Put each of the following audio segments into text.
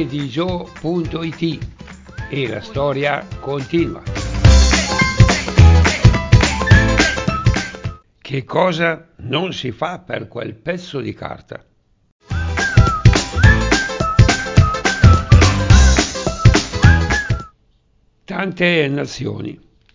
edigio.it e la storia continua. Che cosa non si fa per quel pezzo di carta? Tante nazioni.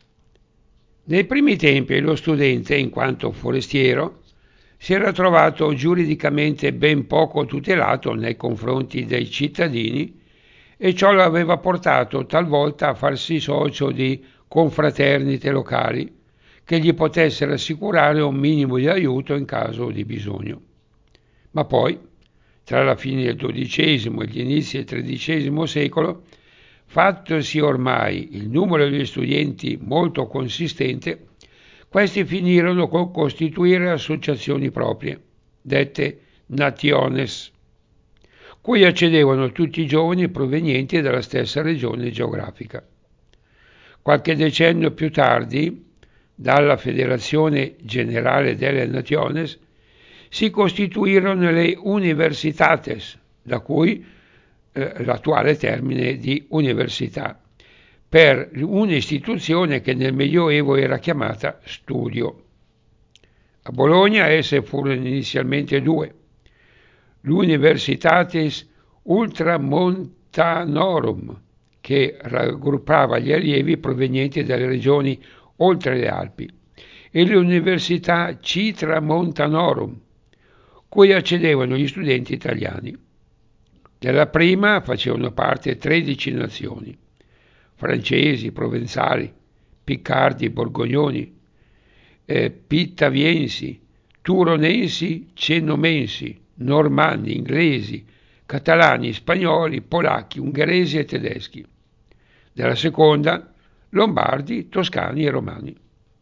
Nei primi tempi lo studente, in quanto forestiero, si era trovato giuridicamente ben poco tutelato nei confronti dei cittadini e ciò lo aveva portato talvolta a farsi socio di confraternite locali che gli potessero assicurare un minimo di aiuto in caso di bisogno. Ma poi, tra la fine del XII e gli inizi del XIII secolo, fattosi ormai il numero degli studenti molto consistente, questi finirono con costituire associazioni proprie, dette nationes, cui accedevano tutti i giovani provenienti dalla stessa regione geografica. Qualche decennio più tardi, dalla Federazione Generale delle Naciones, si costituirono le universitates, da cui l'attuale termine di università, per un'istituzione che nel Medioevo era chiamata studio. A Bologna esse furono inizialmente due: l'Universitatis Ultramontanorum, che raggruppava gli allievi provenienti dalle regioni oltre le Alpi, e l'Università Citramontanorum, cui accedevano gli studenti italiani. Della prima facevano parte 13 nazioni: francesi, provenzali, piccardi, borgognoni, pittaviensi, turonensi, cenomensi, normanni, inglesi, catalani, spagnoli, polacchi, ungheresi e tedeschi. Della seconda, lombardi, toscani e romani.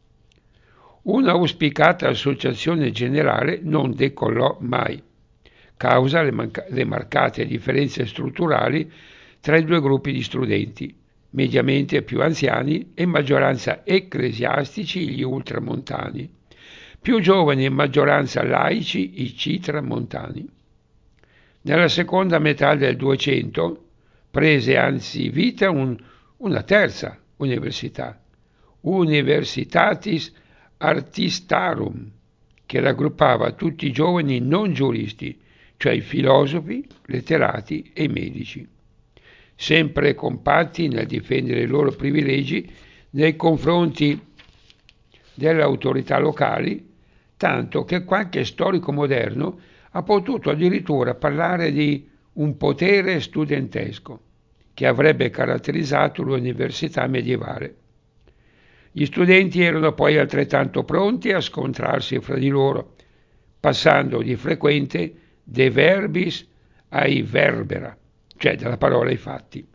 Un'auspicata associazione generale non decollò mai, causa le marcate differenze strutturali tra i due gruppi di studenti, mediamente più anziani e maggioranza ecclesiastici, gli ultramontani, più giovani e maggioranza laici, i citramontani. Nella seconda metà del 200 prese anzi vita una terza università, Universitatis Artistarum, che raggruppava tutti i giovani non giuristi, cioè i filosofi, letterati e i medici, sempre compatti nel difendere i loro privilegi nei confronti delle autorità locali, tanto che qualche storico moderno ha potuto addirittura parlare di un potere studentesco che avrebbe caratterizzato l'università medievale. Gli studenti erano poi altrettanto pronti a scontrarsi fra di loro, passando di frequente de verbis ai verbera, cioè dalla parola ai fatti.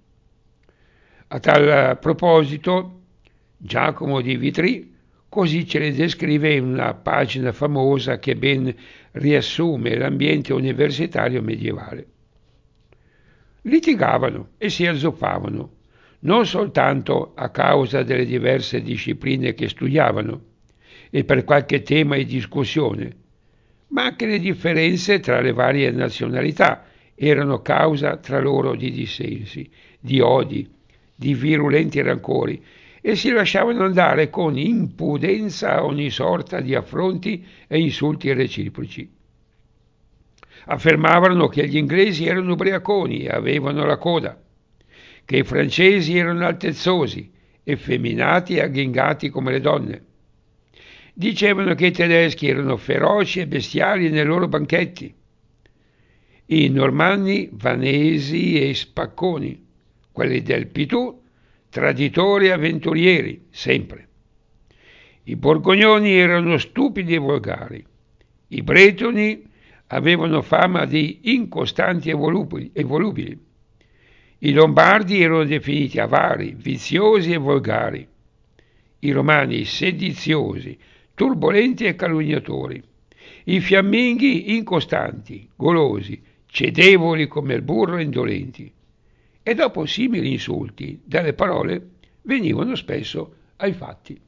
A tal proposito, Giacomo di Vitry così ce le descrive in una pagina famosa che ben riassume l'ambiente universitario medievale. Litigavano e si azzoppavano, non soltanto a causa delle diverse discipline che studiavano e per qualche tema di discussione, ma anche le differenze tra le varie nazionalità erano causa tra loro di dissensi, di odi, di virulenti rancori, e si lasciavano andare con impudenza a ogni sorta di affronti e insulti reciproci. Affermavano che gli inglesi erano ubriaconi e avevano la coda, che i francesi erano altezzosi, effeminati e agghingati come le donne. Dicevano che i tedeschi erano feroci e bestiali nei loro banchetti, i normanni vanesi e spacconi, quelli del Pitù traditori e avventurieri, sempre. I borgognoni erano stupidi e volgari, i bretoni avevano fama di incostanti e volubili, i lombardi erano definiti avari, viziosi e volgari, i romani sediziosi, turbolenti e calunniatori, i fiamminghi incostanti, golosi, cedevoli come il burro e indolenti. E dopo simili insulti, dalle parole venivano spesso ai fatti.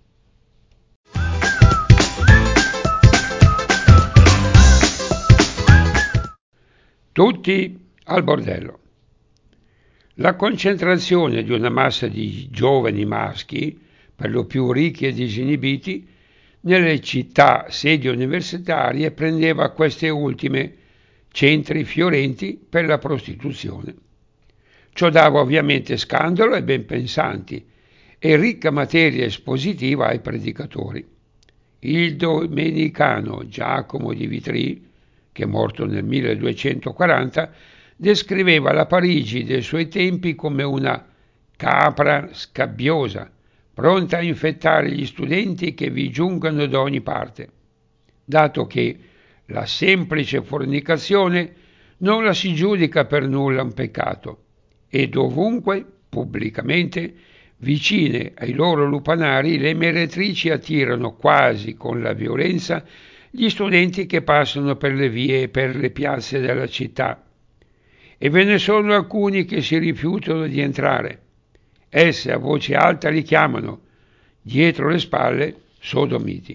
Tutti al bordello. La concentrazione di una massa di giovani maschi, per lo più ricchi e disinibiti, nelle città sedi universitarie prendeva queste ultime centri fiorenti per la prostituzione. Ciò dava ovviamente scandalo ai ben pensanti e ricca materia espositiva ai predicatori. Il domenicano Giacomo di Vitry, che è morto nel 1240, descriveva la Parigi dei suoi tempi come una capra scabbiosa, pronta a infettare gli studenti che vi giungano da ogni parte, dato che la semplice fornicazione non la si giudica per nulla un peccato, e dovunque, pubblicamente, vicine ai loro lupanari, le meretrici attirano quasi con la violenza gli studenti che passano per le vie e per le piazze della città, e ve ne sono alcuni che si rifiutano di entrare. Esse a voce alta li chiamano, dietro le spalle, sodomiti.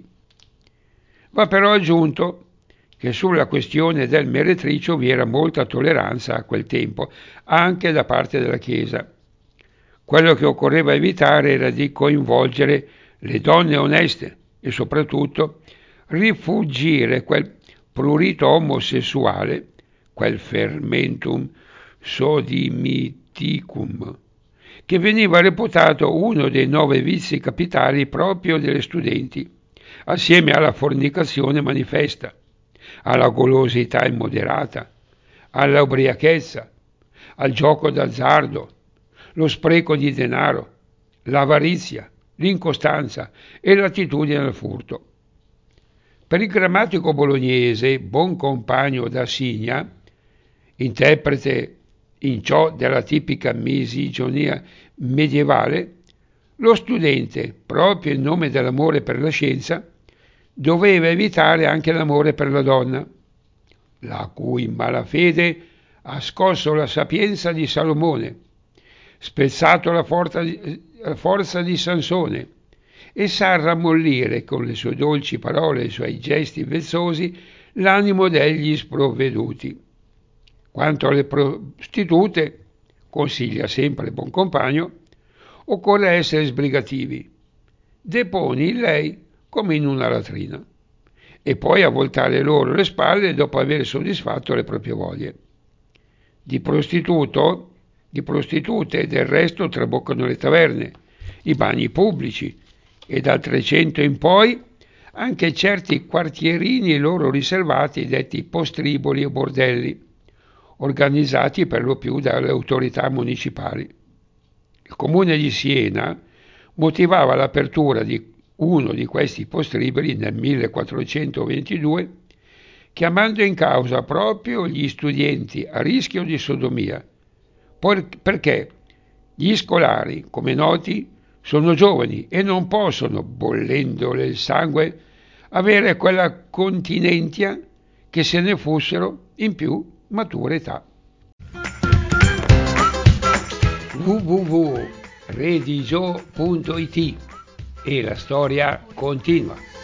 Va però aggiunto che sulla questione del meretricio vi era molta tolleranza a quel tempo, anche da parte della Chiesa. Quello che occorreva evitare era di coinvolgere le donne oneste e soprattutto rifuggire quel prurito omosessuale, quel fermentum sodimiticum, che veniva reputato uno dei 9 vizi capitali proprio delle studenti, assieme alla fornicazione manifesta, alla golosità immoderata, alla ubriachezza, al gioco d'azzardo, lo spreco di denaro, l'avarizia, l'incostanza e l'attitudine al furto. Per il grammatico bolognese Boncompagno da Signa, interprete in ciò della tipica misoginia medievale, lo studente, proprio in nome dell'amore per la scienza, doveva evitare anche l'amore per la donna, la cui malafede ha scosso la sapienza di Salomone, spezzato la forza di Sansone e sa rammollire con le sue dolci parole e i suoi gesti vezzosi l'animo degli sprovveduti. Quanto alle prostitute, consiglia sempre il Boncompagno, occorre essere sbrigativi. Deponi in lei come in una latrina e poi a voltare loro le spalle dopo aver soddisfatto le proprie voglie. Di prostitute del resto traboccano le taverne, i bagni pubblici e dal Trecento in poi anche certi quartierini loro riservati detti postriboli o bordelli, organizzati per lo più dalle autorità municipali. Il comune di Siena motivava l'apertura di uno di questi postriboli nel 1422 chiamando in causa proprio gli studenti a rischio di sodomia, perché gli scolari, come noti, sono giovani e non possono, bollendole il sangue, avere quella continentia che se ne fossero in più matura età. www.redigio.it e la storia continua.